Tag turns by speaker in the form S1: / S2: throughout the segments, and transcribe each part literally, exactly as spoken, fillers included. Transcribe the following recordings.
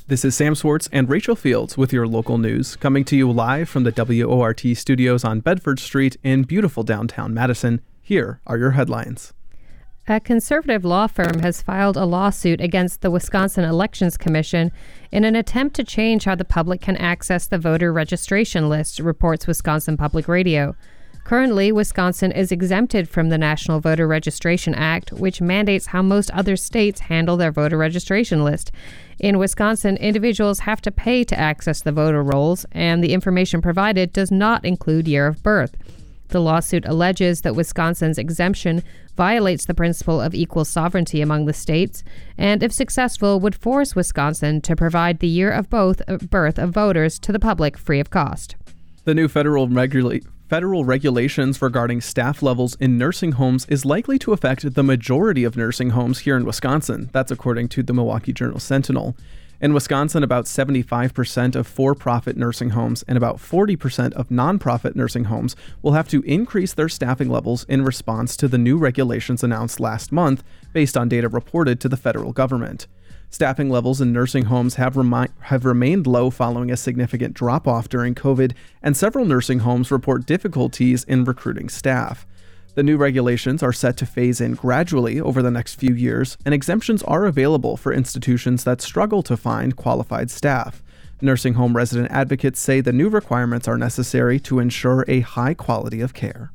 S1: This is Sam Swartz and Rachel Fields with your local news, coming to you live from the W O R T studios on Bedford Street in beautiful downtown Madison. Here are your headlines.
S2: A conservative law firm has filed a lawsuit against the Wisconsin Elections Commission in an attempt to change how the public can access the voter registration list, reports Wisconsin Public Radio. Currently, Wisconsin is exempted from the National Voter Registration Act, which mandates how most other states handle their voter registration list. In Wisconsin, individuals have to pay to access the voter rolls, and the information provided does not include year of birth. The lawsuit alleges that Wisconsin's exemption violates the principle of equal sovereignty among the states, and if successful, would force Wisconsin to provide the year of both birth of voters to the public free of cost.
S1: The new federal regula- federal regulations regarding staff levels in nursing homes is likely to affect the majority of nursing homes here in Wisconsin. That's according to the Milwaukee Journal Sentinel. In Wisconsin, about seventy-five percent of for-profit nursing homes and about forty percent of nonprofit nursing homes will have to increase their staffing levels in response to the new regulations announced last month based on data reported to the federal government. Staffing levels in nursing homes have, remi- have remained low following a significant drop-off during COVID, and several nursing homes report difficulties in recruiting staff. The new regulations are set to phase in gradually over the next few years, and exemptions are available for institutions that struggle to find qualified staff. Nursing home resident advocates say the new requirements are necessary to ensure a high quality of care.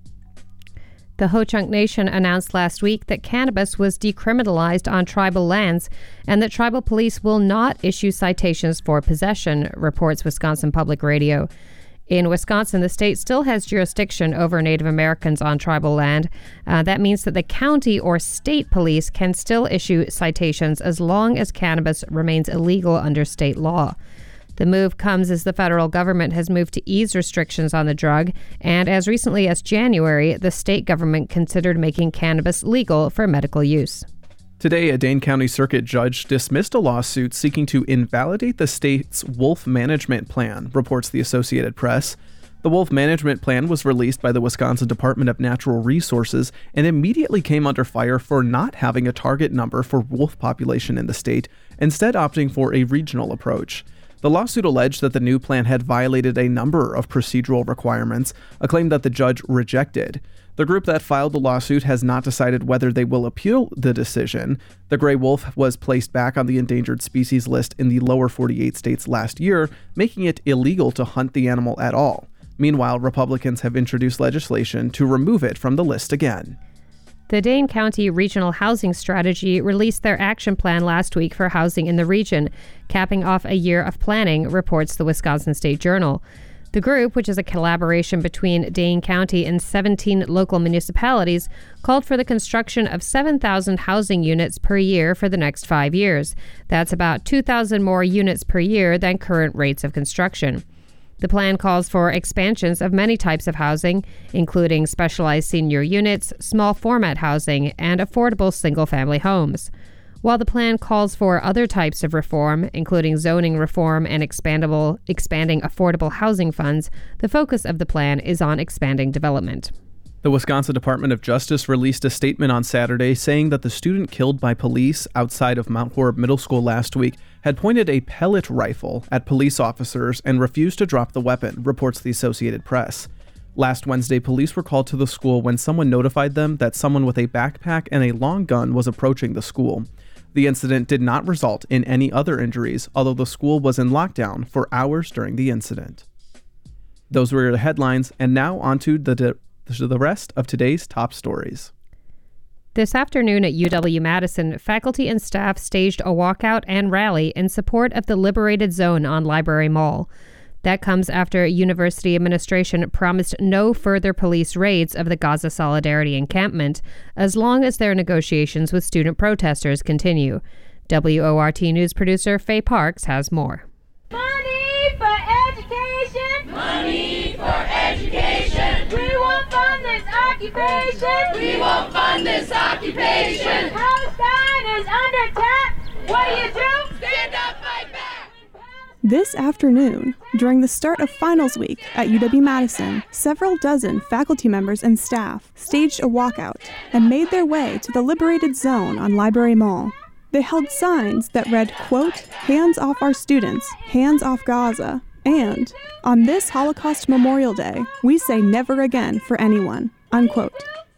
S2: The Ho-Chunk Nation announced last week that cannabis was decriminalized on tribal lands and that tribal police will not issue citations for possession, reports Wisconsin Public Radio. In Wisconsin, the state still has jurisdiction over Native Americans on tribal land. Uh, that means that the county or state police can still issue citations as long as cannabis remains illegal under state law. The move comes as the federal government has moved to ease restrictions on the drug, and as recently as January, the state government considered making cannabis legal for medical use.
S1: Today, a Dane County Circuit judge dismissed a lawsuit seeking to invalidate the state's wolf management plan, reports the Associated Press. The wolf management plan was released by the Wisconsin Department of Natural Resources and immediately came under fire for not having a target number for wolf population in the state, instead opting for a regional approach. The lawsuit alleged that the new plan had violated a number of procedural requirements, a claim that the judge rejected. The group that filed the lawsuit has not decided whether they will appeal the decision. The gray wolf was placed back on the endangered species list in the lower forty-eight states last year, making it illegal to hunt the animal at all. Meanwhile, Republicans have introduced legislation to remove it from the list again.
S2: The Dane County Regional Housing Strategy released their action plan last week for housing in the region, capping off a year of planning, reports the Wisconsin State Journal. The group, which is a collaboration between Dane County and seventeen local municipalities, called for the construction of seven thousand housing units per year for the next five years. That's about two thousand more units per year than current rates of construction. The plan calls for expansions of many types of housing, including specialized senior units, small format housing, and affordable single-family homes. While the plan calls for other types of reform, including zoning reform and expandable, expanding affordable housing funds, the focus of the plan is on expanding development.
S1: The Wisconsin Department of Justice released a statement on Saturday saying that the student killed by police outside of Mount Horeb Middle School last week had pointed a pellet rifle at police officers and refused to drop the weapon, reports the Associated Press. Last Wednesday, police were called to the school when someone notified them that someone with a backpack and a long gun was approaching the school. The incident did not result in any other injuries, although the school was in lockdown for hours during the incident. Those were the headlines, and now on to the, de- to the rest of today's top stories.
S2: This afternoon at U W-Madison, faculty and staff staged a walkout and rally in support of the liberated zone on Library Mall. That comes after university administration promised no further police raids of the Gaza Solidarity encampment, as long as their negotiations with student protesters continue. W O R T News producer Faye Parks has more.
S3: Money for education!
S4: Money for education!
S3: We won't fund this occupation!
S4: We won't fund this occupation!
S3: Palestine is under attack! What do you do?
S4: Stand up, fight back!
S5: This afternoon, during the start of finals week at U W-Madison, several dozen faculty members and staff staged a walkout and made their way to the liberated zone on Library Mall. They held signs that read, quote, "Hands off our students, hands off Gaza," and, "On this Holocaust Memorial Day, we say never again for anyone," unquote.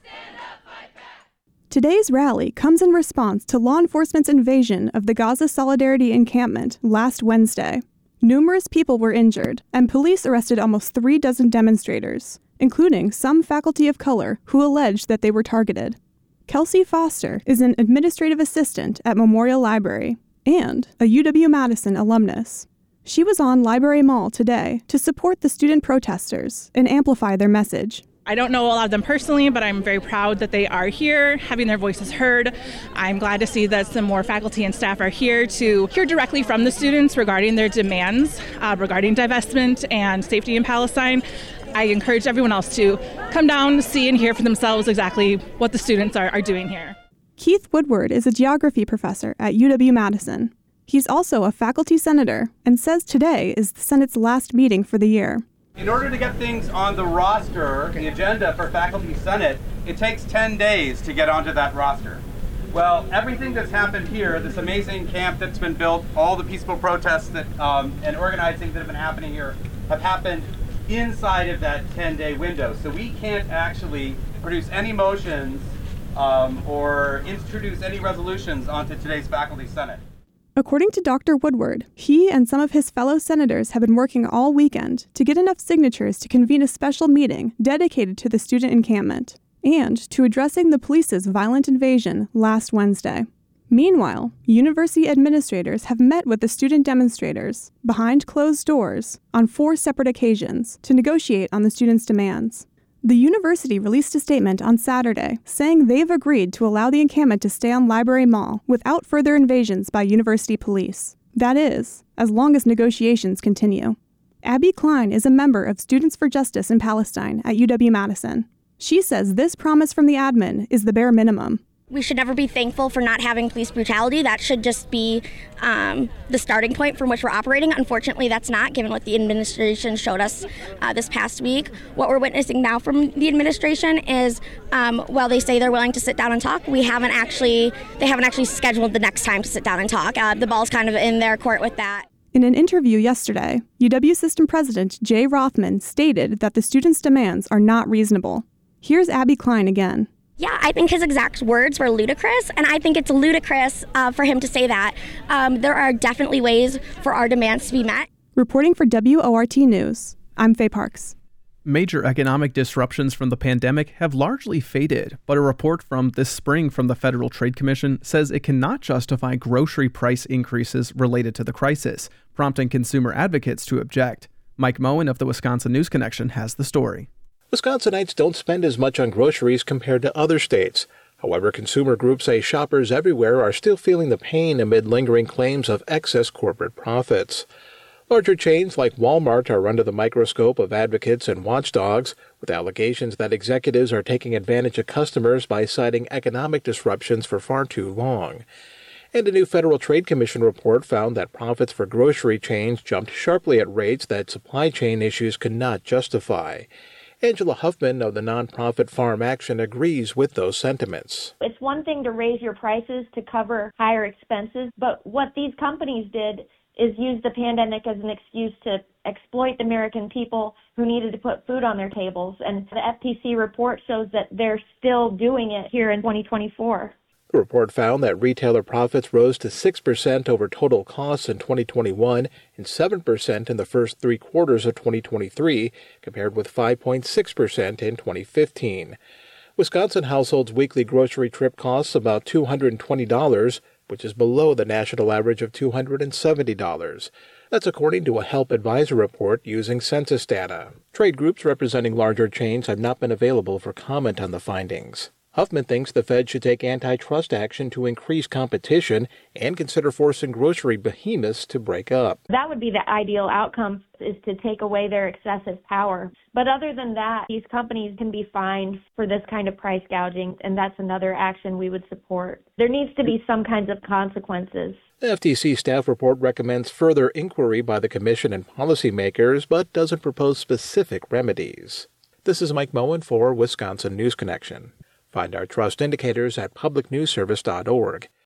S5: Today's rally comes in response to law enforcement's invasion of the Gaza Solidarity encampment last Wednesday. Numerous people were injured, and police arrested almost three dozen demonstrators, including some faculty of color who alleged that they were targeted. Kelsey Foster is an administrative assistant at Memorial Library and a U W-Madison alumnus. She was on Library Mall today to support the student protesters and amplify their message.
S6: I don't know a lot of them personally, but I'm very proud that they are here, having their voices heard. I'm glad to see that some more faculty and staff are here to hear directly from the students regarding their demands, uh, regarding divestment and safety in Palestine. I encourage everyone else to come down, see and hear for themselves exactly what the students are, are doing here.
S5: Keith Woodward is a geography professor at U W-Madison. He's also a faculty senator and says today is the Senate's last meeting for the year.
S7: In order to get things on the roster, the agenda for Faculty Senate, it takes ten days to get onto that roster. Well, everything that's happened here, this amazing camp that's been built, all the peaceful protests that um, and organizing that have been happening here have happened inside of that ten-day window. So we can't actually produce any motions um, or introduce any resolutions onto today's Faculty Senate.
S5: According to Doctor Woodward, he and some of his fellow senators have been working all weekend to get enough signatures to convene a special meeting dedicated to the student encampment and to addressing the police's violent invasion last Wednesday. Meanwhile, university administrators have met with the student demonstrators behind closed doors on four separate occasions to negotiate on the students' demands. The university released a statement on Saturday saying they've agreed to allow the encampment to stay on Library Mall without further invasions by university police. That is, as long as negotiations continue. Abby Klein is a member of Students for Justice in Palestine at U W-Madison. She says this promise from the admin is the bare minimum.
S8: We should never be thankful for not having police brutality. That should just be um, the starting point from which we're operating. Unfortunately, that's not, given what the administration showed us uh, this past week. What we're witnessing now from the administration is, um, while they say they're willing to sit down and talk, we haven't actually, they haven't actually scheduled the next time to sit down and talk. Uh, the ball's kind of in their court with that.
S5: In an interview yesterday, U W System President Jay Rothman stated that the students' demands are not reasonable. Here's Abby Klein again.
S8: Yeah, I think his exact words were ludicrous, and I think it's ludicrous uh, for him to say that. Um, there are definitely ways for our demands to be met.
S5: Reporting for W O R T News, I'm Faye Parks.
S1: Major economic disruptions from the pandemic have largely faded, but a report from this spring from the Federal Trade Commission says it cannot justify grocery price increases related to the crisis, prompting consumer advocates to object. Mike Moen of the Wisconsin News Connection has the story.
S9: Wisconsinites don't spend as much on groceries compared to other states. However, consumer groups say shoppers everywhere are still feeling the pain amid lingering claims of excess corporate profits. Larger chains like Walmart are under the microscope of advocates and watchdogs, with allegations that executives are taking advantage of customers by citing economic disruptions for far too long. And a new Federal Trade Commission report found that profits for grocery chains jumped sharply at rates that supply chain issues could not justify. Angela Huffman of the nonprofit Farm Action agrees with those sentiments.
S10: It's one thing to raise your prices to cover higher expenses, but what these companies did is use the pandemic as an excuse to exploit the American people who needed to put food on their tables. And the F T C report shows that they're still doing it here in twenty twenty-four.
S9: The report found that retailer profits rose to six percent over total costs in twenty twenty-one and seven percent in the first three quarters of twenty twenty-three, compared with five point six percent in twenty fifteen. Wisconsin households' weekly grocery trip costs about two hundred twenty dollars, which is below the national average of two hundred seventy dollars. That's according to a Help Advisor report using census data. Trade groups representing larger chains have not been available for comment on the findings. Huffman thinks the Fed should take antitrust action to increase competition and consider forcing grocery behemoths to break up.
S10: That would be the ideal outcome, is to take away their excessive power. But other than that, these companies can be fined for this kind of price gouging, and that's another action we would support. There needs to be some kinds of consequences.
S9: The F T C staff report recommends further inquiry by the Commission and policymakers, but doesn't propose specific remedies. This is Mike Moen for Wisconsin News Connection. Find our trust indicators at public news service dot org.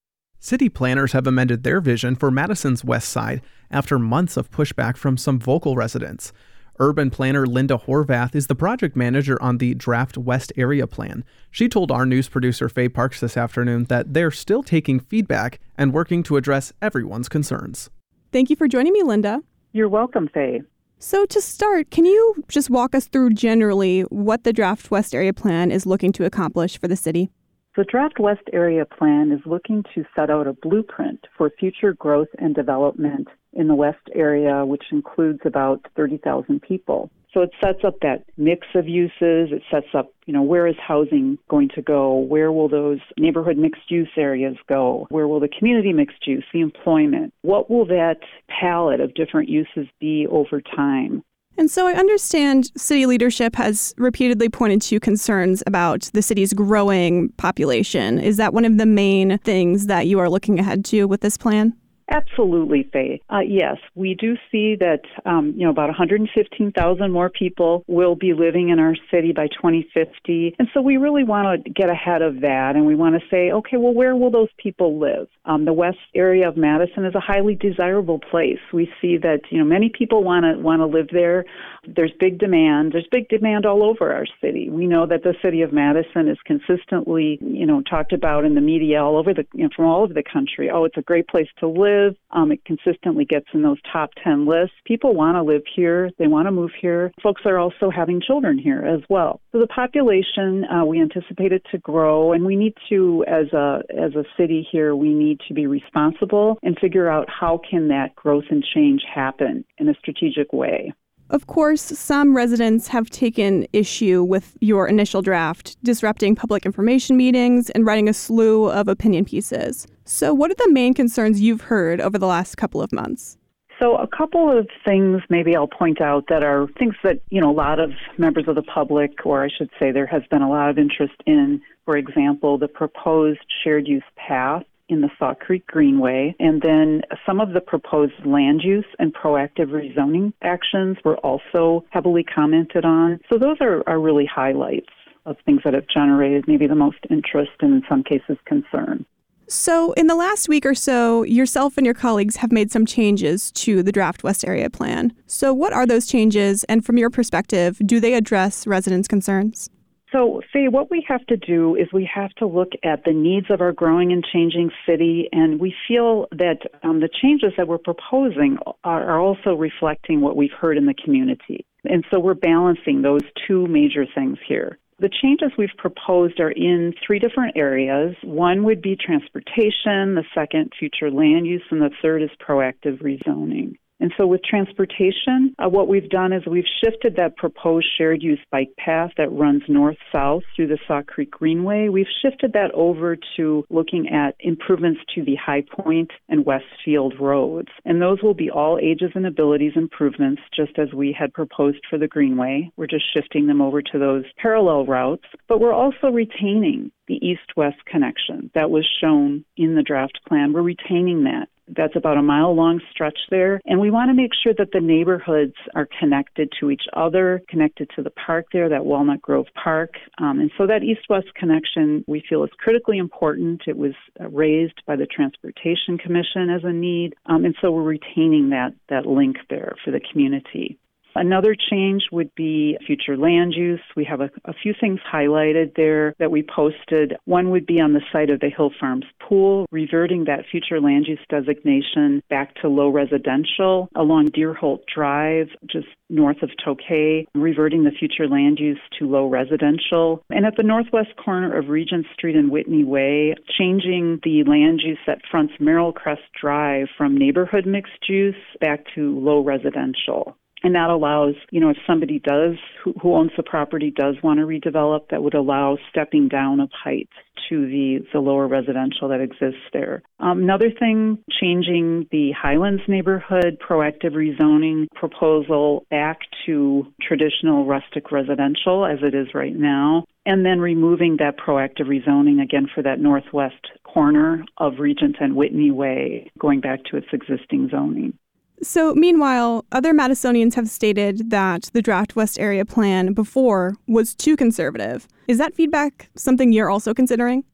S1: City planners have amended their vision for Madison's west side after months of pushback from some vocal residents. Urban planner Linda Horvath is the project manager on the Draft West Area Plan. She told our news producer Faye Parks this afternoon that they're still taking feedback and working to address everyone's concerns.
S5: Thank you for joining me, Linda.
S11: You're welcome, Faye.
S5: So to start, can you just walk us through generally what the Draft West Area Plan is looking to accomplish for the city?
S11: The Draft West Area Plan is looking to set out a blueprint for future growth and development in the West area, which includes about thirty thousand people. So it sets up that mix of uses. It sets up, you know, where is housing going to go? Where will those neighborhood mixed-use areas go? Where will the community mixed-use, the employment? What will that palette of different uses be over time?
S5: And so I understand city leadership has repeatedly pointed to concerns about the city's growing population. Is that one of the main things that you are looking ahead to with this plan?
S11: Absolutely, Faye. Uh, yes, we do see that um, you know about one hundred fifteen thousand more people will be living in our city by twenty fifty, and so we really want to get ahead of that, and we want to say, okay, well, where will those people live? Um, the west area of Madison is a highly desirable place. We see that you know many people want to want to live there. There's big demand. There's big demand all over our city. We know that the city of Madison is consistently you know talked about in the media all over the you know, from all over the country. Oh, it's a great place to live. Um, it consistently gets in those top ten lists. People want to live here. They want to move here. Folks are also having children here as well. So the population, uh, we anticipate it to grow, and we need to, as a as a city here, we need to be responsible and figure out how can that growth and change happen in a strategic way.
S5: Of course, some residents have taken issue with your initial draft, disrupting public information meetings and writing a slew of opinion pieces. So what are the main concerns you've heard over the last couple of months?
S11: So a couple of things maybe I'll point out that are things that, you know, a lot of members of the public, or I should say there has been a lot of interest in, for example, the proposed shared use path in the Saw Creek Greenway, and then some of the proposed land use and proactive rezoning actions were also heavily commented on. So those are, are really highlights of things that have generated maybe the most interest and in some cases concern.
S5: So in the last week or so, yourself and your colleagues have made some changes to the Draft West Area Plan. So what are those changes, and from your perspective, do they address residents' concerns?
S11: So, Faye, what we have to do is we have to look at the needs of our growing and changing city, and we feel that um, the changes that we're proposing are, are also reflecting what we've heard in the community. And so we're balancing those two major things here. The changes we've proposed are in three different areas. One would be transportation, the second, future land use, and the third is proactive rezoning. And so with transportation, uh, what we've done is we've shifted that proposed shared use bike path that runs north-south through the Saw Creek Greenway. We've shifted that over to looking at improvements to the High Point and Westfield roads. And those will be all ages and abilities improvements, just as we had proposed for the Greenway. We're just shifting them over to those parallel routes. But we're also retaining the east-west connection that was shown in the draft plan. We're retaining that. That's about a mile-long stretch there. And we want to make sure that the neighborhoods are connected to each other, connected to the park there, that Walnut Grove Park. Um, and so that east-west connection, we feel, is critically important. It was uh, raised by the Transportation Commission as a need. Um, and so we're retaining that, that link there for the community. Another change would be future land use. We have a, a few things highlighted there that we posted. One would be on the site of the Hill Farms pool, reverting that future land use designation back to low residential along Deerholt Drive, just north of Tokay, reverting the future land use to low residential. And at the northwest corner of Regent Street and Whitney Way, changing the land use that fronts Merrill Crest Drive from neighborhood mixed use back to low residential. And that allows, you know, if somebody does, who, who owns the property does want to redevelop, that would allow stepping down of height to the, the lower residential that exists there. Um, another thing, changing the Highlands neighborhood proactive rezoning proposal back to traditional rustic residential as it is right now, and then removing that proactive rezoning again for that northwest corner of Regent and Whitney Way, going back to its existing zoning.
S5: So, meanwhile, other Madisonians have stated that the Draft West Area Plan before was too conservative. Is that feedback something you're also considering?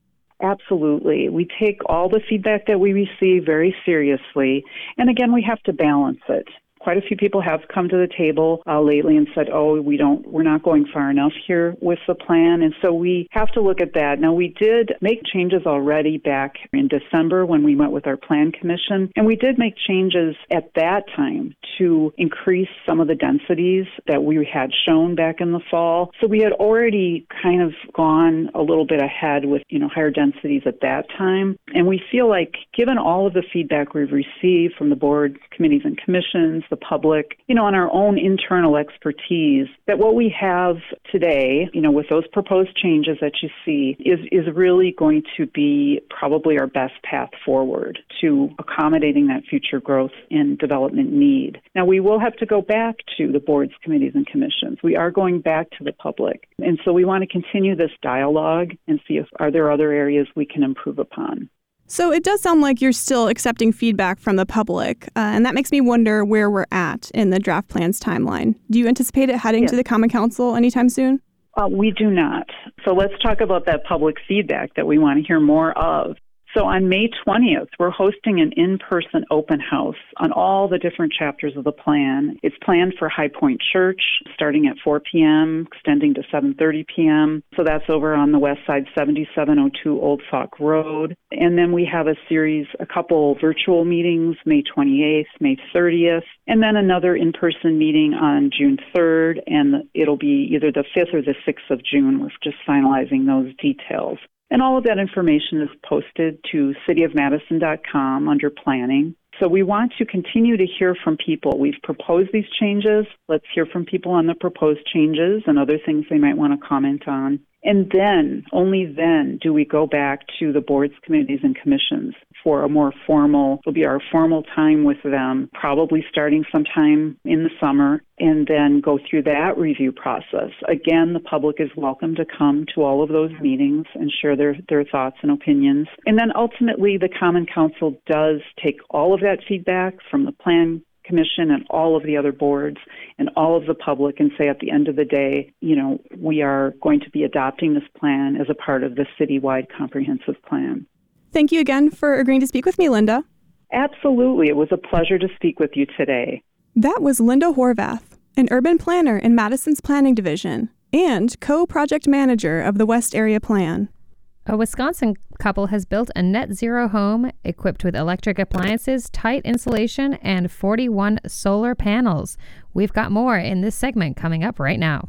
S11: Absolutely. We take all the feedback that we receive very seriously. And again, we have to balance it. Quite a few people have come to the table uh, lately and said, oh, we don't, we're not going far enough here with the plan. And so we have to look at that. Now, we did make changes already back in December when we met with our plan commission. And we did make changes at that time to increase some of the densities that we had shown back in the fall. So we had already kind of gone a little bit ahead with, you know, higher densities at that time. And we feel like given all of the feedback we've received from the board, committees and commissions, the public, you know, on our own internal expertise, that what we have today, you know, with those proposed changes that you see, is, is really going to be probably our best path forward to accommodating that future growth and development need. Now, we will have to go back to the boards, committees, and commissions. We are going back to the public. And so we want to continue this dialogue and see if are there other areas we can improve upon.
S5: So it does sound like you're still accepting feedback from the public, uh, and that makes me wonder where we're at in the draft plan's timeline. Do you anticipate it heading
S11: yes.
S5: to the Common Council anytime soon?
S11: Uh, we do not. So let's talk about that public feedback that we want to hear more of. So on May twentieth, we're hosting an in-person open house on all the different chapters of the plan. It's planned for High Point Church, starting at four p.m., extending to seven thirty p.m. So that's over on the west side, seventy-seven oh two Old Sauk Road. And then we have a series, a couple virtual meetings, May twenty-eighth, May thirtieth, and then another in-person meeting on June third, and it'll be either the fifth or the sixth of June. We're just finalizing those details. And all of that information is posted to city of madison dot com under planning. So we want to continue to hear from people. We've proposed these changes. Let's hear from people on the proposed changes and other things they might want to comment on. And then, only then, do we go back to the boards, committees, and commissions for a more formal, it'll be our formal time with them, probably starting sometime in the summer, and then go through that review process. Again, the public is welcome to come to all of those meetings and share their, their thoughts and opinions. And then ultimately, the Common Council does take all of that feedback from the Plan Commission and all of the other boards and all of the public and say at the end of the day, you know, we are going to be adopting this plan as a part of the citywide comprehensive plan.
S5: Thank you again for agreeing to speak with me, Linda.
S11: Absolutely. It was a pleasure to speak with you today.
S5: That was Linda Horvath, an urban planner in Madison's Planning Division and co-project manager of the West Area Plan.
S2: A Wisconsin couple has built a net zero home equipped with electric appliances, tight insulation, and forty-one solar panels. We've got more in this segment coming up right now.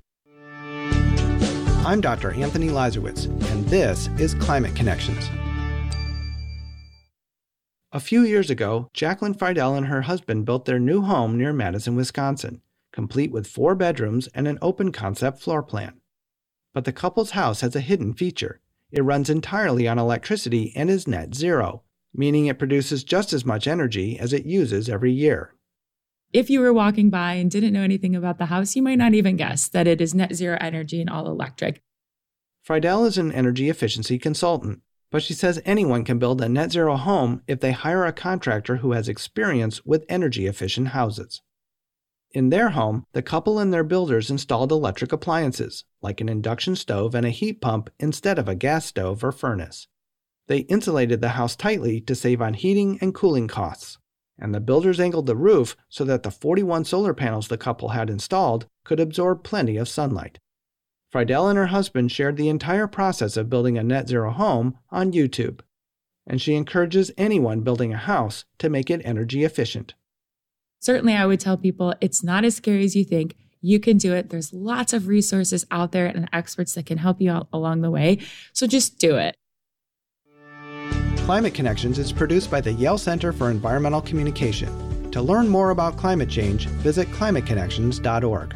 S12: I'm Doctor Anthony Lazarowitz, and this is Climate Connections. A few years ago, Jacqueline Friedel and her husband built their new home near Madison, Wisconsin, complete with four bedrooms and an open concept floor plan. But the couple's house has a hidden feature. It runs entirely on electricity and is net zero, meaning it produces just as much energy as it uses every year.
S13: If you were walking by and didn't know anything about the house, you might not even guess that it is net zero energy and all electric.
S12: Friedel is an energy efficiency consultant, but she says anyone can build a net zero home if they hire a contractor who has experience with energy efficient houses. In their home, the couple and their builders installed electric appliances, like an induction stove and a heat pump instead of a gas stove or furnace. They insulated the house tightly to save on heating and cooling costs, and the builders angled the roof so that the forty-one solar panels the couple had installed could absorb plenty of sunlight. Friedel and her husband shared the entire process of building a net zero home on YouTube, and she encourages anyone building a house to make it energy efficient.
S13: Certainly, I would tell people it's not as scary as you think. You can do it. There's lots of resources out there and experts that can help you out along the way. So just do it.
S12: Climate Connections is produced by the Yale Center for Environmental Communication. To learn more about climate change, visit climate connections dot org.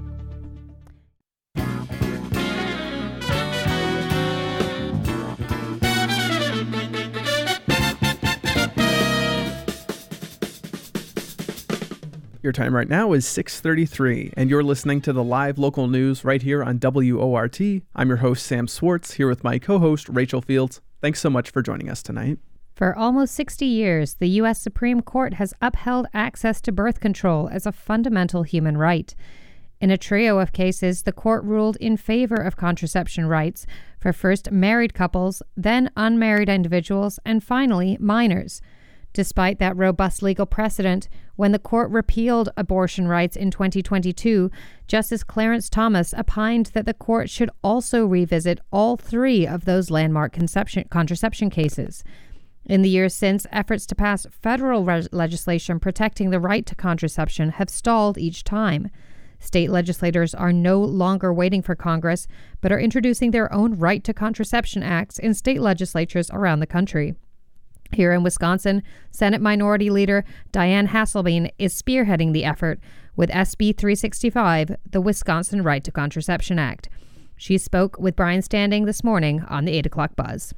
S1: Your time right now is six thirty-three, and you're listening to the live local news right here on W O R T. I'm your host, Sam Swartz, here with my co-host, Rachel Fields. Thanks so much for joining us tonight.
S2: For almost sixty years, the U S Supreme Court has upheld access to birth control as a fundamental human right. In a trio of cases, the court ruled in favor of contraception rights for first married couples, then unmarried individuals, and finally minors. Despite that robust legal precedent, when the court repealed abortion rights in twenty twenty-two, Justice Clarence Thomas opined that the court should also revisit all three of those landmark conception, contraception cases. In the years since, efforts to pass federal re- legislation protecting the right to contraception have stalled each time. State legislators are no longer waiting for Congress, but are introducing their own right to contraception acts in state legislatures around the country. Here in Wisconsin, Senate Minority Leader Diane Hasselbein is spearheading the effort with S B three sixty-five, the Wisconsin Right to Contraception Act. She spoke with Brian Standing this morning on the eight o'clock Buzz.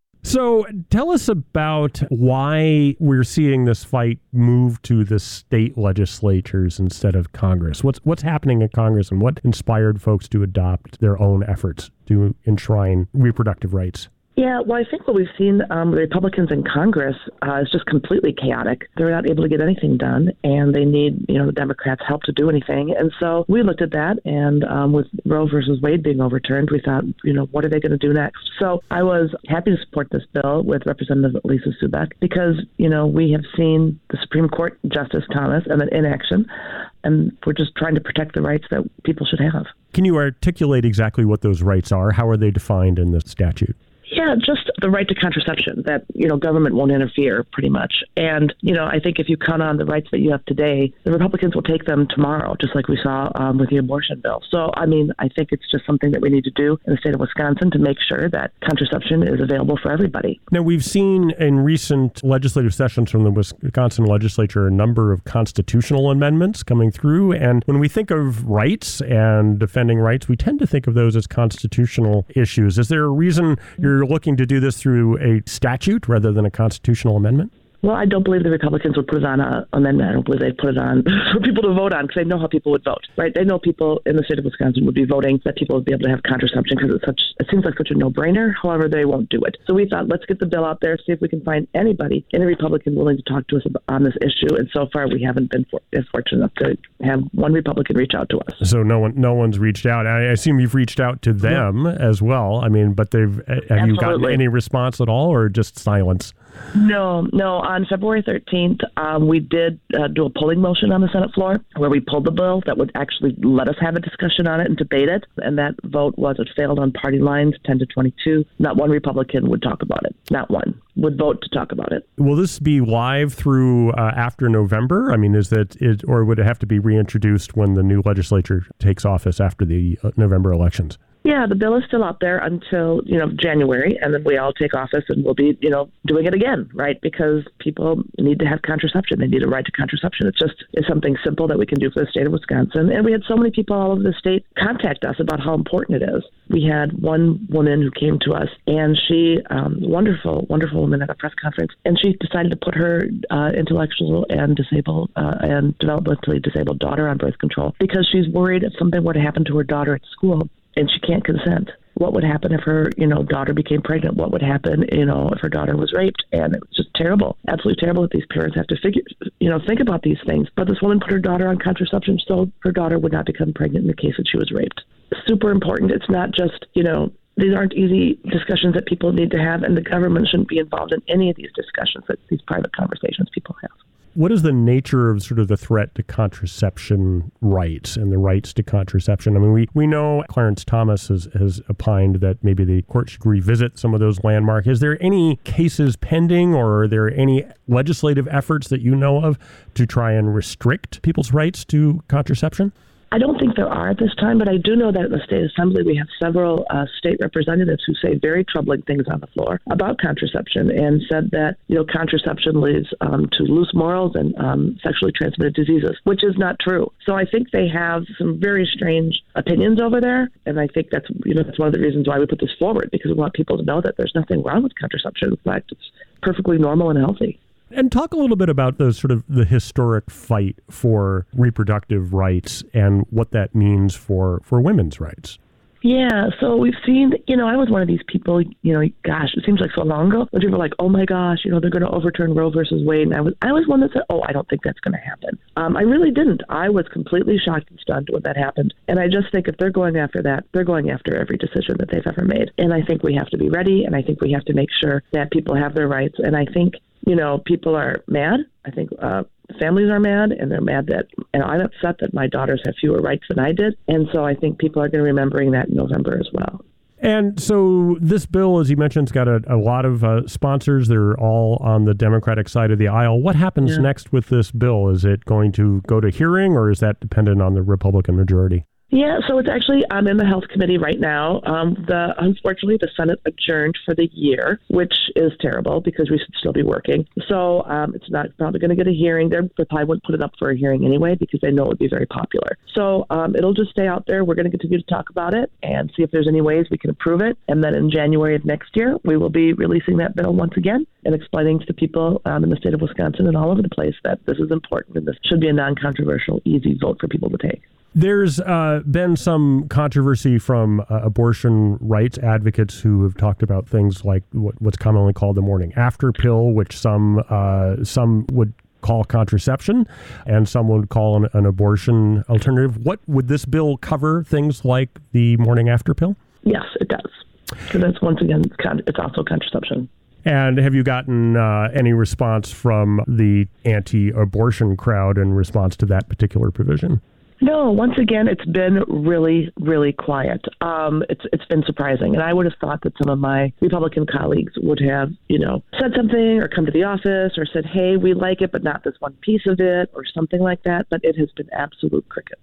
S14: So tell us about why we're seeing this fight move to the state legislatures instead of Congress. What's what's happening in Congress, and what inspired folks to adopt their own efforts to enshrine reproductive rights?
S15: Yeah, well, I think what we've seen, um, the Republicans in Congress uh, is just completely chaotic. They're not able to get anything done, and they need, you know, the Democrats' help to do anything. And so we looked at that, and um, with Roe versus Wade being overturned, we thought, you know, what are they going to do next? So I was happy to support this bill with Representative Lisa Subeck because, you know, we have seen the Supreme Court Justice Thomas and then inaction, and we're just trying to protect the rights that people should have.
S14: Can you articulate exactly what those rights are? How are they defined in the statute?
S15: Yeah, just the right to contraception, that, you know, government won't interfere pretty much. And, you know, I think if you count on the rights that you have today, the Republicans will take them tomorrow, just like we saw um, with the abortion bill. So, I mean, I think it's just something that we need to do in the state of Wisconsin to make sure that contraception is available for everybody.
S14: Now, we've seen in recent legislative sessions from the Wisconsin legislature a number of constitutional amendments coming through. And when we think of rights and defending rights, we tend to think of those as constitutional issues. Is there a reason you're looking to do this through a statute rather than a constitutional amendment?
S15: Well, I don't believe the Republicans would put it on an amendment. I don't believe they'd put it on for people to vote on because they know how people would vote, right? They know people in the state of Wisconsin would be voting that people would be able to have contraception because it's such, it seems like such a no-brainer. However, they won't do it. So we thought, let's get the bill out there, see if we can find anybody, any Republican willing to talk to us on this issue. And so far, we haven't been for, fortunate enough to have one Republican reach out to us.
S14: So no one, no one's reached out. I assume you've reached out to them yeah. as well. I mean, but they've have Absolutely. You gotten any response at all, or just silence?
S15: No, no. On February thirteenth, um, we did uh, do a polling motion on the Senate floor where we pulled the bill that would actually let us have a discussion on it and debate it. And that vote was it failed on party lines, ten to twenty-two. Not one Republican would talk about it. Not one would vote to talk about it.
S14: Will this be live through uh, after November? I mean, is that it, or would it have to be reintroduced when the new legislature takes office after the uh, November elections?
S15: Yeah, the bill is still out there until, you know, January, and then we all take office and we'll be, you know, doing it again, right? Because people need to have contraception. They need a right to contraception. It's just it's something simple that we can do for the state of Wisconsin. And we had so many people all over the state contact us about how important it is. We had one woman who came to us, and she, um, wonderful, wonderful woman at a press conference, and she decided to put her uh, intellectual and disabled uh, and developmentally disabled daughter on birth control because she's worried if something were to happen to her daughter at school and she can't consent. What would happen if her, you know, daughter became pregnant? What would happen, you know, if her daughter was raped? And it was just terrible, absolutely terrible that these parents have to figure, you know, think about these things. But this woman put her daughter on contraception so her daughter would not become pregnant in the case that she was raped. Super important. It's not just, you know, these aren't easy discussions that people need to have, and the government shouldn't be involved in any of these discussions, that these private conversations people have.
S14: What is the nature of sort of the threat to contraception rights and the rights to contraception? I mean, we, we know Clarence Thomas has, has opined that maybe the court should revisit some of those landmarks. Is there any cases pending, or are there any legislative efforts that you know of to try and restrict people's rights to contraception?
S15: I don't think there are at this time, but I do know that in the state assembly we have several uh, state representatives who say very troubling things on the floor about contraception, and said that, you know, contraception leads um, to loose morals and um, sexually transmitted diseases, which is not true. So I think they have some very strange opinions over there, and I think that's, you know, that's one of the reasons why we put this forward, because we want people to know that there's nothing wrong with contraception. In fact, it's perfectly normal and healthy.
S14: And talk a little bit about the sort of the historic fight for reproductive rights and what that means for, for women's rights.
S15: Yeah, so we've seen, you know, I was one of these people, you know, gosh, it seems like so long ago, when people were like, oh my gosh, you know, they're going to overturn Roe versus Wade. And I was I was one that said, oh, I don't think that's going to happen. Um, I really didn't. I was completely shocked and stunned when that happened. And I just think if they're going after that, they're going after every decision that they've ever made. And I think we have to be ready, and I think we have to make sure that people have their rights. And I think, you know, people are mad. I think uh, families are mad, and they're mad that, and I'm upset that my daughters have fewer rights than I did. And so I think people are going to be remembering that in November as well.
S14: And so this bill, as you mentioned, has got a, a lot of uh, sponsors. They're all on the Democratic side of the aisle. What happens yeah. next with this bill? Is it going to go to hearing, or is that dependent on the Republican majority?
S15: Yeah, so it's actually, I'm in the Health Committee right now. Um, the Unfortunately, the Senate adjourned for the year, which is terrible because we should still be working. So um, it's not probably going to get a hearing. They probably wouldn't put it up for a hearing anyway because they know it would be very popular. So um, it'll just stay out there. We're going to continue to talk about it and see if there's any ways we can improve it. And then in January of next year, we will be releasing that bill once again and explaining to people um, in the state of Wisconsin and all over the place that this is important and this should be a non-controversial, easy vote for people to take.
S14: There's uh, been some controversy from uh, abortion rights advocates who have talked about things like what, what's commonly called the morning after pill, which some uh, some would call contraception and some would call an, an abortion alternative. What would this bill cover? Things like the morning after pill?
S15: Yes, it does. Because that's, once again, it's, con- it's also contraception.
S14: And have you gotten uh, any response from the anti-abortion crowd in response to that particular provision?
S15: No, once again, it's been really, really quiet. Um, it's it's been surprising, and I would have thought that some of my Republican colleagues would have, you know, said something or come to the office or said, "Hey, we like it, but not this one piece of it," or something like that. But it has been absolute crickets.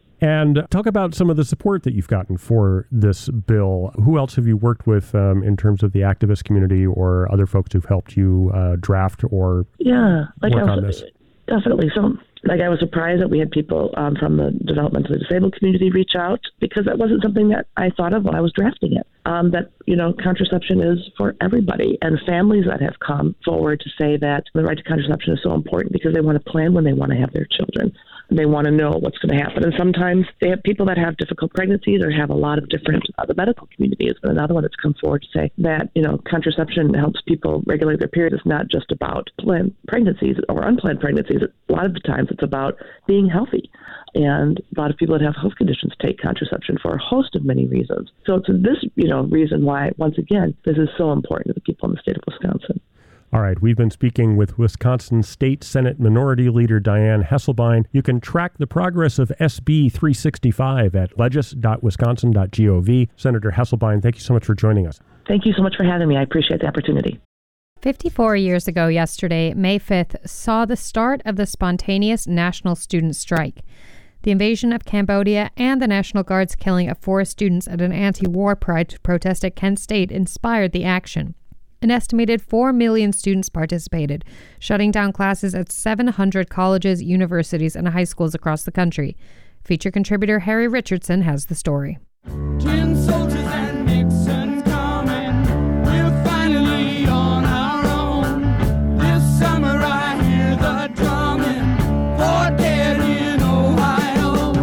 S14: And talk about some of the support that you've gotten for this bill. Who else have you worked with um, in terms of the activist community or other folks who've helped you uh, draft or
S15: yeah, like
S14: work
S15: I was,
S14: on this?
S15: Definitely. So. Like, I was surprised that we had people um, from the developmentally disabled community reach out because that wasn't something that I thought of when I was drafting it. Um, that, you know, contraception is for everybody, and families that have come forward to say that the right to contraception is so important because they want to plan when they want to have their children. They want to know what's going to happen. And sometimes they have people that have difficult pregnancies or have a lot of different, uh, the medical community has been another one that's come forward to say that, you know, contraception helps people regulate their period. It's not just about planned pregnancies or unplanned pregnancies. A lot of the times it's about being healthy. And a lot of people that have health conditions take contraception for a host of many reasons. So it's this, you know, reason why, once again, this is so important to the people in the state of Wisconsin.
S14: All right, we've been speaking with Wisconsin State Senate Minority Leader Diane Hesselbein. You can track the progress of S B three sixty-five at legis dot wisconsin dot gov. Senator Hesselbein, thank you so much for joining us.
S15: Thank you so much for having me. I appreciate the opportunity.
S2: fifty-four years ago yesterday, May fifth, saw the start of the spontaneous national student strike. The invasion of Cambodia and the National Guard's killing of four students at an anti-war pride protest at Kent State inspired the action. An estimated four million students participated, shutting down classes at seven hundred colleges, universities, and high schools across the country. Feature contributor Harry Richardson has the story.
S16: Tin soldiers and Nixon's coming. We're finally on our own. This summer I hear the drumming. For dead in Ohio.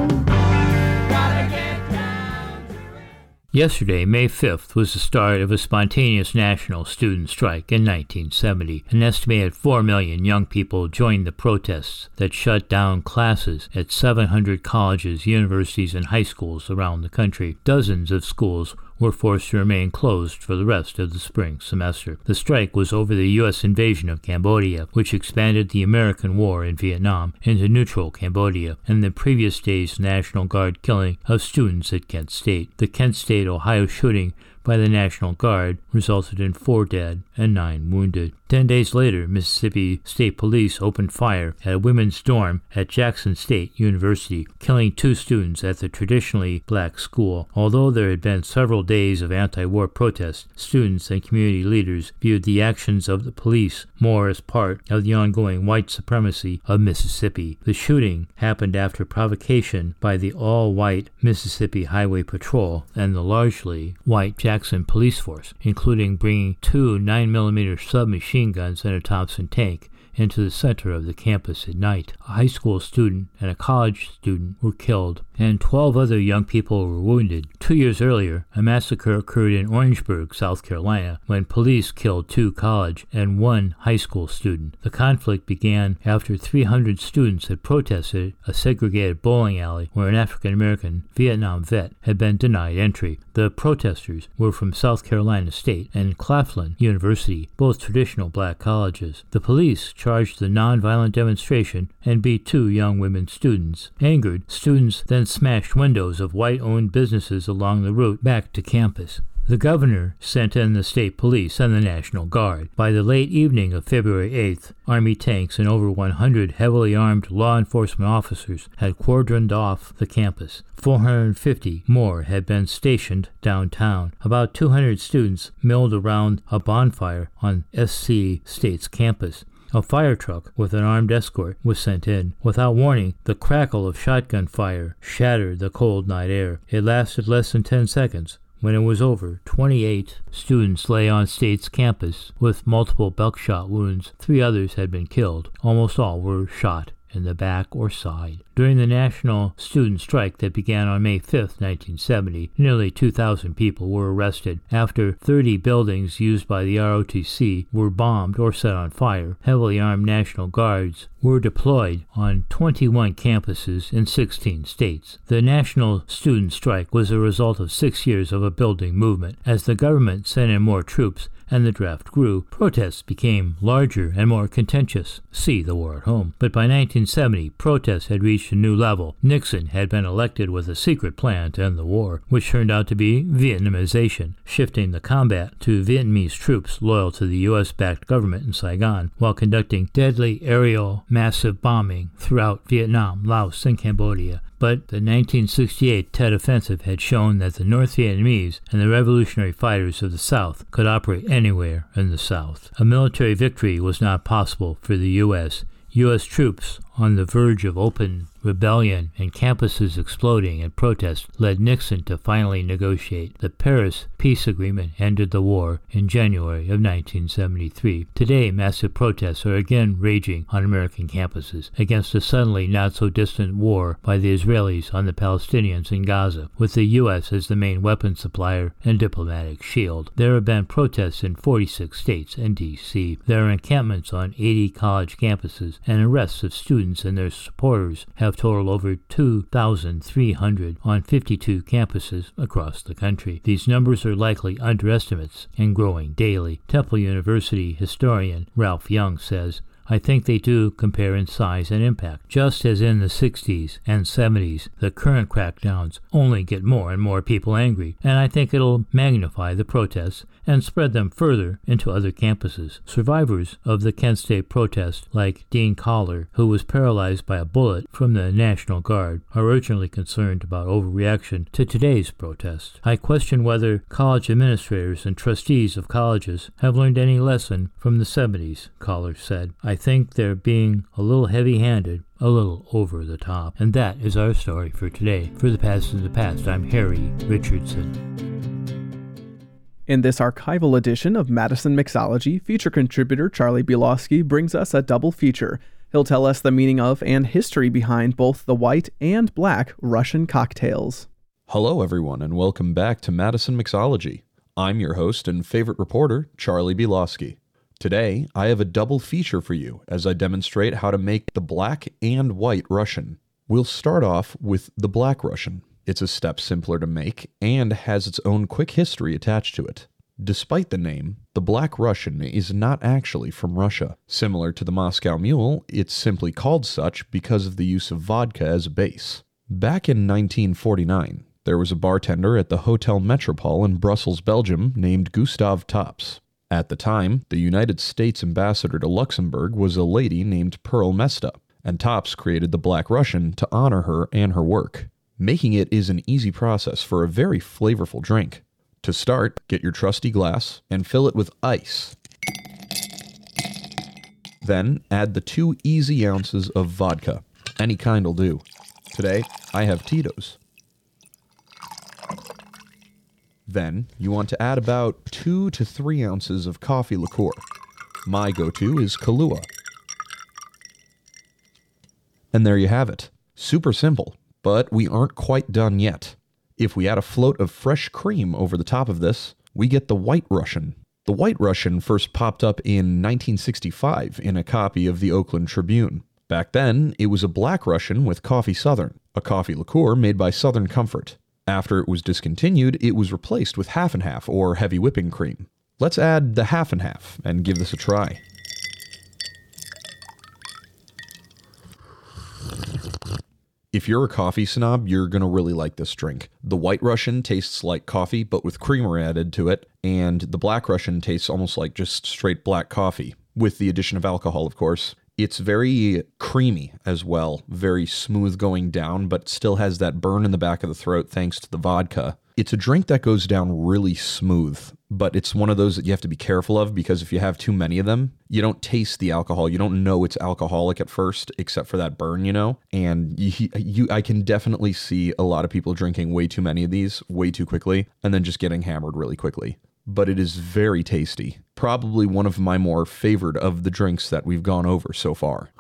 S16: Gotta get down to it.
S17: Yesterday, May fifth, was the start of a spontaneous national student strike in nineteen seventy. An estimated four million young people joined the protests that shut down classes at seven hundred colleges, universities, and high schools around the country. Dozens of schools were forced to remain closed for the rest of the spring semester. The strike was over the U S invasion of Cambodia, which expanded the American war in Vietnam into neutral Cambodia, and the previous day's National Guard killing of students at Kent State. The Kent State, Ohio shooting by the National Guard resulted in four dead and nine wounded. Ten days later, Mississippi State Police opened fire at a women's dorm at Jackson State University, killing two students at the traditionally black school. Although there had been several days of anti-war protests, students and community leaders viewed the actions of the police more as part of the ongoing white supremacy of Mississippi. The shooting happened after provocation by the all-white Mississippi Highway Patrol and the largely white Jackson police force, including bringing two nine millimeter submachine guns and a Thompson tank into the center of the campus at night. A high school student and a college student were killed, and twelve other young people were wounded. Two years earlier, a massacre occurred in Orangeburg, South Carolina, when police killed two college and one high school student. The conflict began after three hundred students had protested a segregated bowling alley where an African-American Vietnam vet had been denied entry. The protesters were from South Carolina State and Claflin University, both traditional black colleges. The police charged the nonviolent demonstration and beat two young women students. Angered, students then smashed windows of white-owned businesses along the route back to campus. The governor sent in the state police and the National Guard. By the late evening of February eighth, Army tanks and over one hundred heavily armed law enforcement officers had cordoned off the campus. four hundred fifty more had been stationed downtown. About two hundred students milled around a bonfire on S C State's campus. A fire truck with an armed escort was sent in. Without warning, the crackle of shotgun fire shattered the cold night air. It lasted less than ten seconds. When it was over, twenty-eight students lay on State's campus with multiple buckshot wounds. Three others had been killed. Almost all were shot in the back or side. During the national student strike that began on May fifth, nineteen seventy, nearly two thousand people were arrested. After thirty buildings used by the R O T C were bombed or set on fire, heavily armed National Guards were deployed on twenty-one campuses in sixteen states. The national student strike was a result of six years of a building movement. As the government sent in more troops and the draft grew, protests became larger and more contentious. See the war at home. But by nineteen seventy, protests had reached a new level. Nixon had been elected with a secret plan to end the war, which turned out to be Vietnamization, shifting the combat to Vietnamese troops loyal to the U S-backed government in Saigon, while conducting deadly aerial massive bombing throughout Vietnam, Laos, and Cambodia. But the nineteen sixty-eight Tet Offensive had shown that the North Vietnamese and the revolutionary fighters of the South could operate anywhere in the South. A military victory was not possible for the U S. U S troops on the verge of open rebellion and campuses exploding in protest led Nixon to finally negotiate. The Paris Peace Agreement ended the war in January of nineteen seventy-three. Today, massive protests are again raging on American campuses against a suddenly not-so-distant war by the Israelis on the Palestinians in Gaza, with the U S as the main weapons supplier and diplomatic shield. There have been protests in forty-six states and D C There are encampments on eighty college campuses, and arrests of students and their supporters have totaled over two thousand three hundred on fifty-two campuses across the country. These numbers are likely underestimates and growing daily. Temple University historian Ralph Young says, I think they do compare in size and impact. Just as in the sixties and seventies, the current crackdowns only get more and more people angry, and I think it'll magnify the protests and spread them further into other campuses. Survivors of the Kent State protest, like Dean Collar, who was paralyzed by a bullet from the National Guard, are urgently concerned about overreaction to today's protest. I question whether college administrators and trustees of colleges have learned any lesson from the seventies, Collar said. I think they're being a little heavy-handed, a little over the top. And that is our story for today. For the Past is the Past, I'm Harry Richardson.
S1: In this archival edition of Madison Mixology, feature contributor Charlie Bielowski brings us a double feature. He'll tell us the meaning of and history behind both the white and black Russian cocktails.
S18: Hello, everyone, and welcome back to Madison Mixology. I'm your host and favorite reporter, Charlie Bielowski. Today, I have a double feature for you as I demonstrate how to make the black and white Russian. We'll start off with the black Russian. It's a step simpler to make and has its own quick history attached to it. Despite the name, the Black Russian is not actually from Russia. Similar to the Moscow Mule, it's simply called such because of the use of vodka as a base. Back in nineteen forty-nine, there was a bartender at the Hotel Metropole in Brussels, Belgium, named Gustav Tops. At the time, the United States ambassador to Luxembourg was a lady named Pearl Mesta, and Tops created the Black Russian to honor her and her work. Making it is an easy process for a very flavorful drink. To start, get your trusty glass and fill it with ice. Then, add the two easy ounces of vodka. Any kind will do. Today, I have Tito's. Then, you want to add about two to three ounces of coffee liqueur. My go-to is Kahlua. And there you have it. Super simple, but we aren't quite done yet. If we add a float of fresh cream over the top of this, we get the White Russian. The White Russian first popped up in nineteen sixty-five in a copy of the Oakland Tribune. Back then, it was a Black Russian with Coffee Southern, a coffee liqueur made by Southern Comfort. After it was discontinued, it was replaced with half and half or heavy whipping cream. Let's add the half and half and give this a try. If you're a coffee snob, you're going to really like this drink. The White Russian tastes like coffee, but with creamer added to it, and the Black Russian tastes almost like just straight black coffee, with the addition of alcohol, of course. It's very creamy as well, very smooth going down, but still has that burn in the back of the throat thanks to the vodka. It's a drink that goes down really smooth, but it's one of those that you have to be careful of because if you have too many of them, you don't taste the alcohol. You don't know it's alcoholic at first, except for that burn, you know? And you, you, I can definitely see a lot of people drinking way too many of these way too quickly and then just getting hammered really quickly. But it is very tasty. Probably one of my more favored of the drinks that we've gone over so far.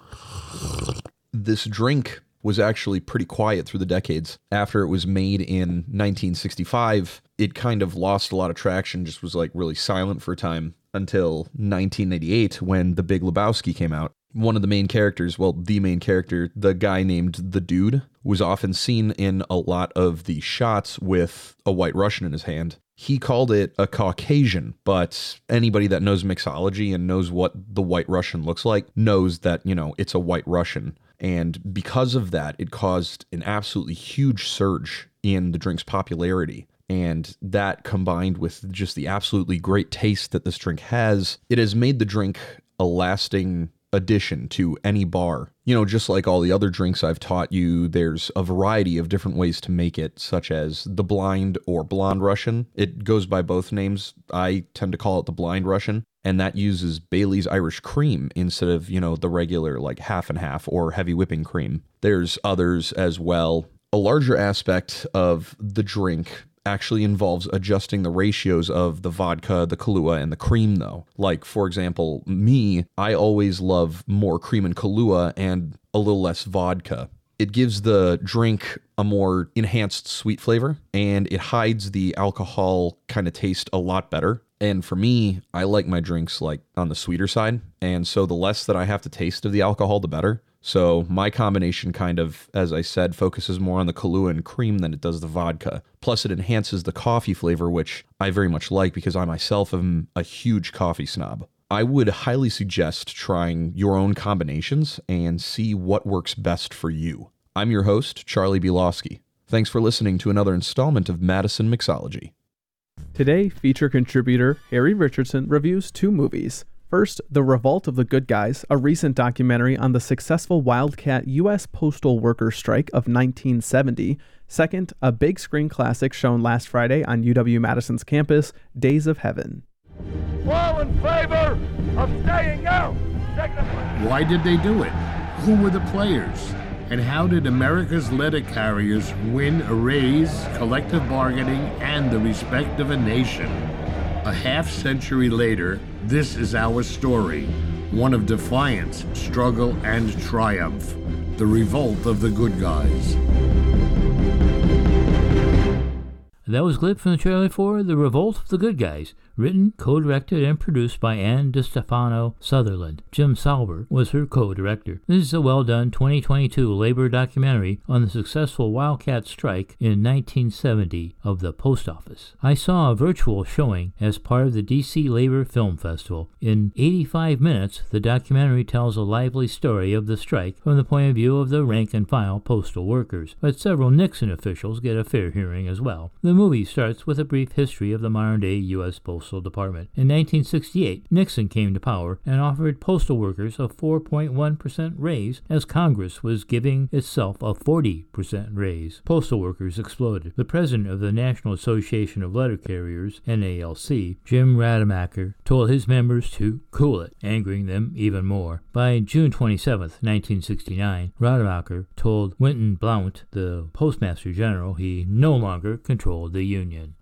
S18: This drink was actually pretty quiet through the decades. After it was made in nineteen sixty-five, it kind of lost a lot of traction, just was like really silent for a time until nineteen eighty-eight when The Big Lebowski came out. One of the main characters, well, the main character, the guy named The Dude, was often seen in a lot of the shots with a White Russian in his hand. He called it a Caucasian, but anybody that knows mixology and knows what the White Russian looks like knows that, you know, it's a White Russian. And because of that, it caused an absolutely huge surge in the drink's popularity. And that combined with just the absolutely great taste that this drink has, it has made the drink a lasting addition to any bar. You know, just like all the other drinks I've taught you, there's a variety of different ways to make it, such as the blind or blonde Russian. It goes by both names. I tend to call it the blind Russian, and that uses Bailey's Irish cream instead of, you know, the regular like half and half or heavy whipping cream. There's others as well. A larger aspect of the drink actually involves adjusting the ratios of the vodka, the Kahlua, and the cream, though. Like, for example, me, I always love more cream and Kahlua and a little less vodka. It gives the drink a more enhanced sweet flavor, and it hides the alcohol kind of taste a lot better. And for me, I like my drinks like on the sweeter side, and so the less that I have to taste of the alcohol, the better. So my combination kind of, as I said, focuses more on the Kahlua and cream than it does the vodka. Plus it enhances the coffee flavor, which I very much like because I myself am a huge coffee snob. I would highly suggest trying your own combinations and see what works best for you. I'm your host, Charlie Bielowski. Thanks for listening to another installment of Madison Mixology.
S1: Today, feature contributor Harry Richardson reviews two movies. First, The Revolt of the Good Guys, a recent documentary on the successful Wildcat U S Postal Workers strike of nineteen seventy. Second, a big screen classic shown last Friday on U W-Madison's campus, Days of Heaven.
S16: All in favor of staying out.
S19: Why did they do it? Who were the players? And how did America's letter carriers win a raise, collective bargaining, and the respect of a nation? A half century later, this is our story, one of defiance, struggle, and triumph. The Revolt of the Good Guys.
S17: That was a clip from the trailer for The Revolt of the Good Guys, written, co-directed, and produced by Ann DeStefano Sutherland. Jim Salber was her co-director. This is a well-done twenty twenty-two labor documentary on the successful Wildcat strike in nineteen seventy of the post office. I saw a virtual showing as part of the D C Labor Film Festival. In eighty-five minutes, the documentary tells a lively story of the strike from the point of view of the rank-and-file postal workers, but several Nixon officials get a fair hearing as well. The movie starts with a brief history of the modern-day U S Postal Department. In nineteen sixty-eight, Nixon came to power and offered postal workers a four point one percent raise as Congress was giving itself a forty percent raise. Postal workers exploded. The president of the National Association of Letter Carriers, N A L C, Jim Rademacher, told his members to cool it, angering them even more. By June twenty-seventh, nineteen sixty-nine, Rademacher told Winton Blount, the Postmaster General, he no longer controlled the union.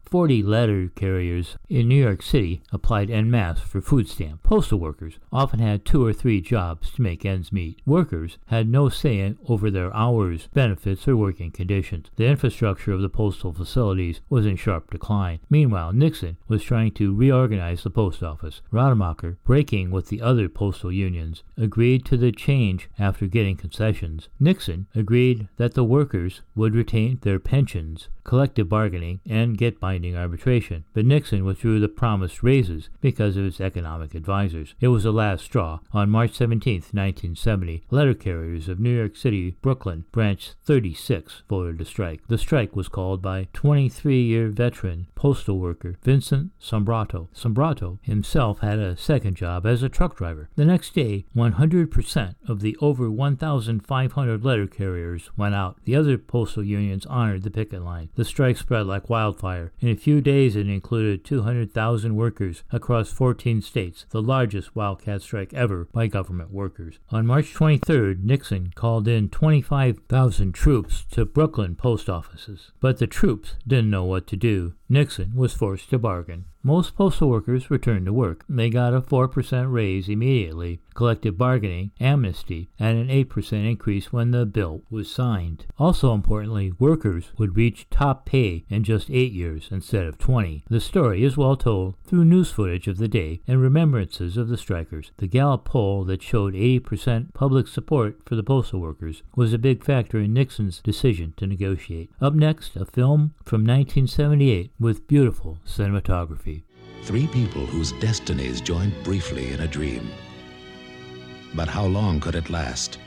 S17: forty letter carriers in New York City applied en masse for food stamps. Postal workers often had two or three jobs to make ends meet. Workers had no say over their hours, benefits, or working conditions. The infrastructure of the postal facilities was in sharp decline. Meanwhile, Nixon was trying to reorganize the post office. Rademacher, breaking with the other postal unions, agreed to the change after getting concessions. Nixon agreed that the workers would retain their pensions, collective bargaining, and get binding arbitration. But Nixon withdrew the promised raises because of his economic advisors. It was the last straw. On March seventeenth, nineteen seventy, letter carriers of New York City, Brooklyn, Branch thirty-six voted to strike. The strike was called by twenty-three-year veteran postal worker Vincent Sombrato. Sombrato himself had a second job as a truck driver. The next day, one hundred percent of the over one thousand five hundred letter carriers went out. The other postal unions honored the picket line. The strike spread like wildfire. In a few days, it included two hundred thousand workers across fourteen states, the largest wildcat strike ever by government workers. On March twenty-third, Nixon called in twenty-five thousand troops to Brooklyn post offices. But the troops didn't know what to do. Nixon was forced to bargain. Most postal workers returned to work. They got a four percent raise immediately, collective bargaining, amnesty, and an eight percent increase when the bill was signed. Also importantly, workers would reach top pay in just eight years instead of twenty. The story is well told through news footage of the day and remembrances of the strikers. The Gallup poll that showed eighty percent public support for the postal workers was a big factor in Nixon's decision to negotiate. Up next, a film from nineteen seventy-eight with beautiful cinematography.
S20: Three people whose destinies joined briefly in a dream. But how long could it last?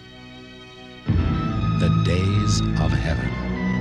S20: The days of heaven.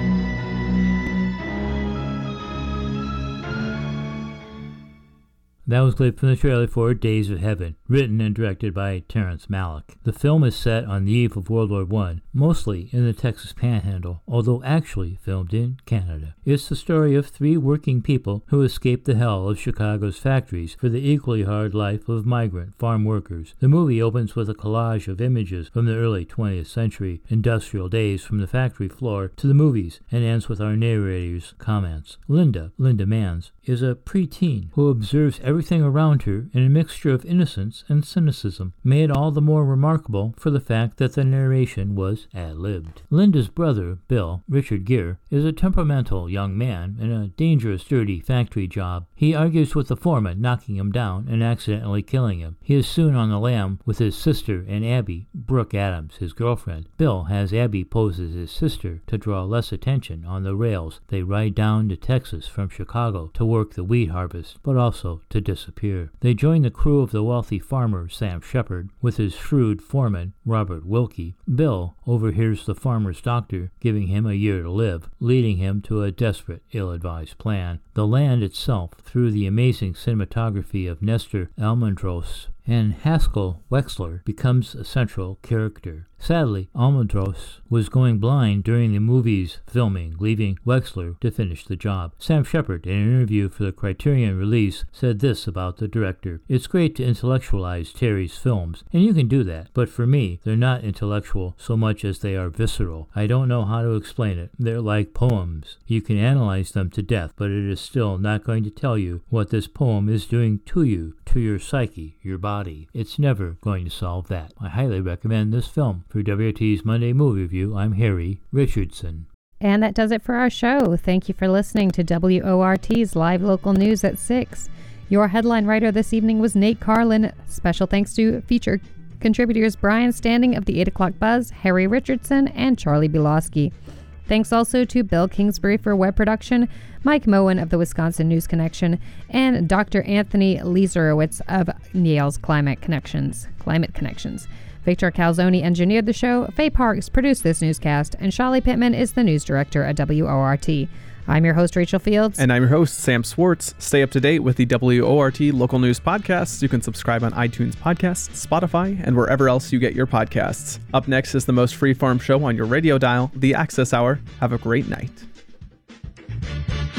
S17: That was clipped from the trailer for Days of Heaven, written and directed by Terrence Malick. The film is set on the eve of World War One, mostly in the Texas Panhandle, although actually filmed in Canada. It's the story of three working people who escaped the hell of Chicago's factories for the equally hard life of migrant farm workers. The movie opens with a collage of images from the early twentieth century, industrial days from the factory floor to the movies, and ends with our narrator's comments. Linda, Linda Manns, is a preteen who observes everything around her in a mixture of innocence and cynicism, made all the more remarkable for the fact that the narration was ad-libbed. Linda's brother, Bill, Richard Gere, is a temperamental young man in a dangerous, dirty factory job. He argues with the foreman, knocking him down and accidentally killing him. He is soon on the lam with his sister and Abby, Brooke Adams, his girlfriend. Bill has Abby pose as his sister to draw less attention on the rails. They ride down to Texas from Chicago to work the wheat harvest, but also to disappear. They join the crew of the wealthy farmer Sam Shepard with his shrewd foreman Robert Wilkie. Bill overhears the farmer's doctor giving him a year to live, leading him to a desperate, ill-advised plan. The land itself, through the amazing cinematography of Nestor Almendros and Haskell Wexler, becomes a central character. Sadly, Almendros was going blind during the movie's filming, leaving Wexler to finish the job. Sam Shepard, in an interview for the Criterion release, said this about the director: "It's great to intellectualize Terry's films, and you can do that, but for me, they're not intellectual so much as they are visceral. I don't know how to explain it. They're like poems. You can analyze them to death, but it is still not going to tell you what this poem is doing to you, to your psyche, your body. It's never going to solve that." I highly recommend this film. For W O T's Monday Movie Review, I'm Harry Richardson.
S2: And that does it for our show. Thank you for listening to W O R T's Live Local News at six. Your headline writer this evening was Nate Carlin. Special thanks to feature contributors Brian Standing of the eight o'clock Buzz, Harry Richardson, and Charlie Bilowski. Thanks also to Bill Kingsbury for web production, Mike Moen of the Wisconsin News Connection, and Doctor Anthony Lezerowitz of Yale's Climate Connections. Climate Connections. Victor Calzoni engineered the show, Faye Parks produced this newscast, and Shali Pittman is the news director at W O R T. I'm your host, Rachel Fields.
S1: And I'm your host, Sam Swartz. Stay up to date with the W O R T local news podcasts. You can subscribe on iTunes Podcasts, Spotify, and wherever else you get your podcasts. Up next is the most freeform show on your radio dial, The Access Hour. Have a great night.